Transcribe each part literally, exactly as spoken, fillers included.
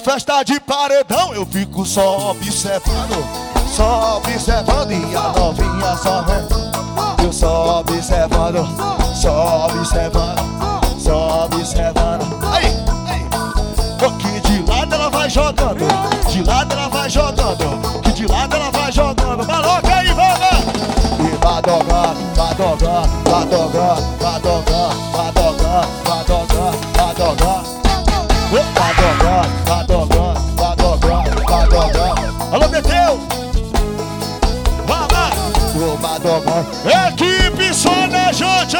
festa de paredão eu fico só observando, só observando e a novinha só vem. Eu só observando, só observando, só observando. Aí, aí. Porque de lado ela vai jogando, de lado ela vai jogando, que de lado ela vai jogando. Maloca aí, vamos! E vai dogando, vai dogando, vai dogando, vai dogando, vai dogando, vai dogando, vai dogando. Vai dogando, vai dogando, vai dogando, vai dogando. Alô, Beteu! Vai lá! Vai dogando. Equipe Sonejante!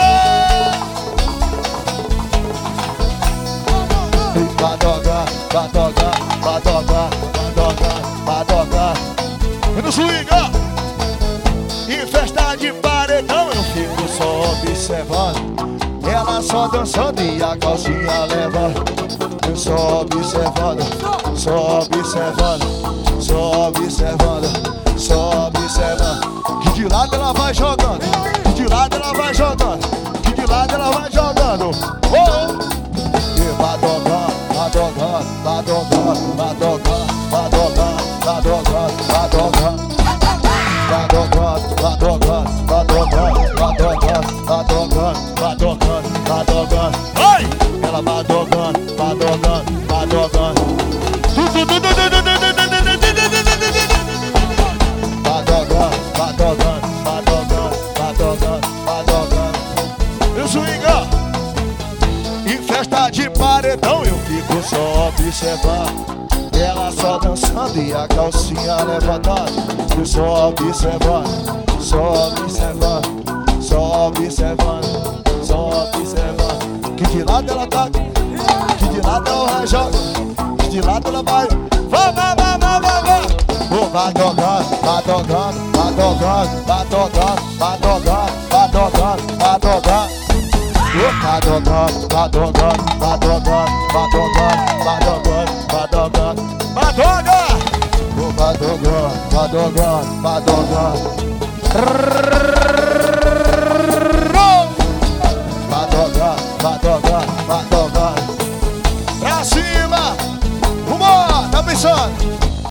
Vai dogando, vai dogando, vai dogando, vai dogando, vai dogando. E no swing, ó! Em festa de paredão eu fico só observando, ela só dançando e a calcinha levando. Eu só observando, só observando, só observando, só observando. Que de lado ela vai jogando, que de lado ela vai jogando, que de lado ela vai jogando. Oh! E vai dogando, vai dogando, vai dogando, vai dogando, vai dogando, vai dogando, vai dogando. Vai dogando, vai dogando, vai dogando, vai dogando, vai dogando, vai dogando, vai dogando. Ai! Ela vai dogando, vai dogando, vai dogando. Vai dogando, vai dogando, vai dogando, vai dogando, vai dogando. E o swing, ó! Em festa de paredão eu fico só observando, ela só dançando e a calcinha levantando. Eu só observando, só observando, só observando, só observando. Que de lado ela tá, que de lado ela vai jogar, que de lado ela vai. Vai, vai, vai, vai, vai, vai. Oh, vai dogando, vai dogando, vai dogando, vai dogando, vai dogando, vai dogando, vai dogando. Vai dogando, vai dogando, vai dogando, vai dogando, vai dogando, vai dogando, vai dogando. Vai dogando, vai dogando, vai dogando.